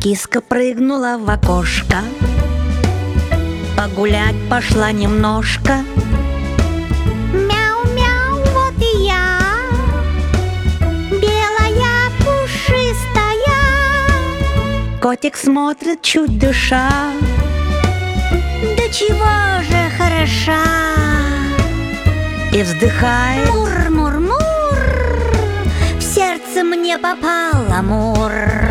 Киска прыгнула в окошко, погулять пошла немножко. Мяу-мяу, вот и я, белая, пушистая. Котик смотрит, чуть дыша. Да чего же хороша. И вздыхает. Мур-мур-мур, в сердце мне попал амур.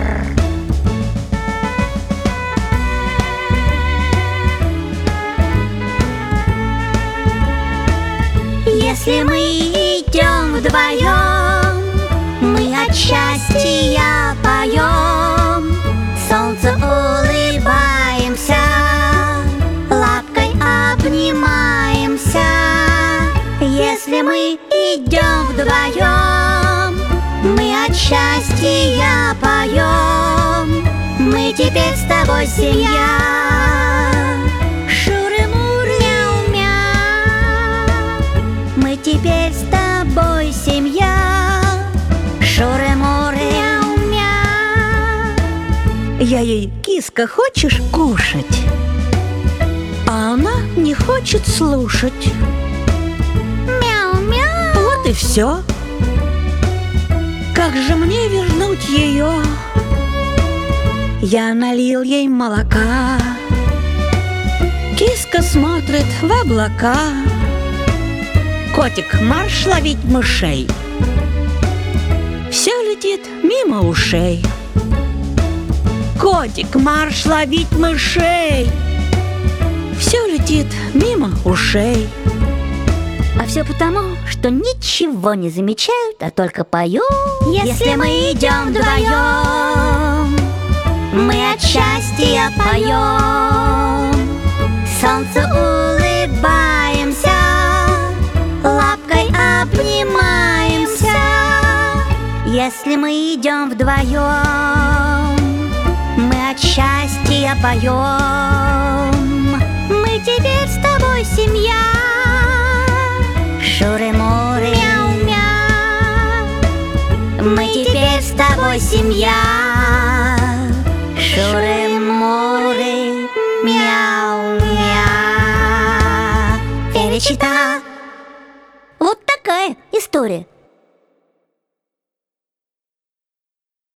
Если мы идем вдвоем, мы от счастья поем. Солнцу улыбаемся, лапкой обнимаемся. Если мы идем вдвоем, мы от счастья поем. Мы теперь с тобой семья. Мы теперь с тобой семья. Шуры-муры, мяу-мяу. Я ей: киска, хочешь кушать? А она не хочет слушать. Мяу-мяу. Вот и все. Как же мне вернуть ее? Я налил ей молока. Киска смотрит в облака. Котик, марш ловить мышей. Все летит мимо ушей. Котик, марш ловить мышей. Все летит мимо ушей. А все потому, что ничего не замечают, а только поют. Если мы идем вдвоем, мы от счастья поем. Солнцу улыбаемся, лапкой обнимаемся. Если мы идем вдвоем, мы от счастья поем. Мы теперь с тобой семья. Шуры-муры, мяу-мяу. Мы теперь с тобой семья. Шуры-муры, мяу-мяу. Перечита. Вот такая история.